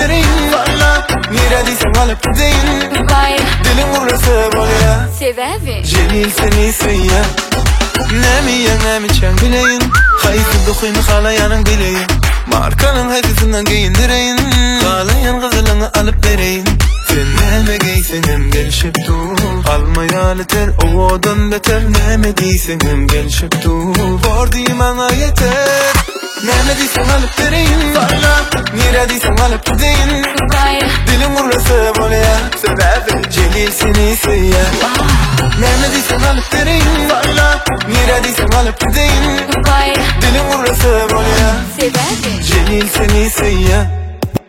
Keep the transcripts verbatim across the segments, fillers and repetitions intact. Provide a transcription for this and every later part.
vereyim. Valla neredeysen alıp gideyim. Dilim uğrası bolya. Sebebi Celil seni sıyya. Nemi ya nemi çen bileyin. Hayısı dokuyunu halayanın bileyin. Markanın hedisinden giyindireyin. Halayan kızılını alıp vereyim. Sen neme giysenim gelişip dur. Almaya yeter o odan beter. Neme giysenim gelişip dur. Bordiğim ana yeter. Neme diysen alıp vereyim. Valla neredeysen alıp gideyim. Dilim uğrası bolya. Sebebi Celil seni sıyya. Neme diysen alıp vereyim. Valla neredeysen alıp gideyim. Dilim uğrası bolya. Sebebi Celil seni sıyya.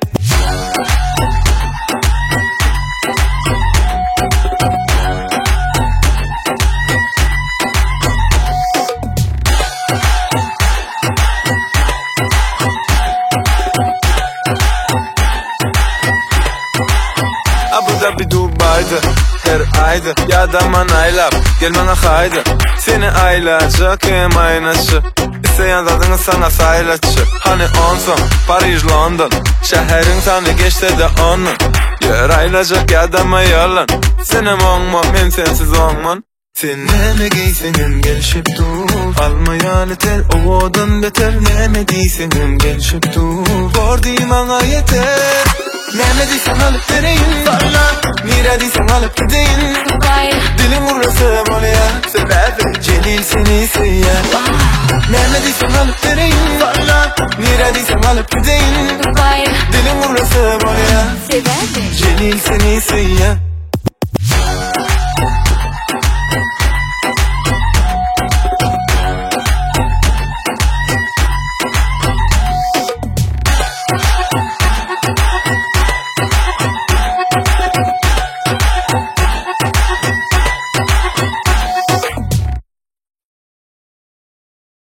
Abu Dhabi Dubai'de her ayda ya da manaylap gel bana haydi. Seni aylayacak hem aynaşı. İsteyen zadını sana saylaçı. Hani onsun Paris London. Şehrin sana geçti de onun. Yer aylayacak ya da mayalan. Senem olma men sensiz olman. Sen neme giysenim gelişip dur. Almaya yeter o odan beter. Neme giysenim gelişip dur. Bordiğim ana yeter. Neme diysen alıp vereyim. Valla neredeysen alıp gideyim. Dilim uğrası bolya. Sebebi Celil seni sıyya. Neme diysen alıp vereyim. Valla neredeysen alıp gideyim. Dilim uğrası bolya. Sebebi Celil seni sıyya.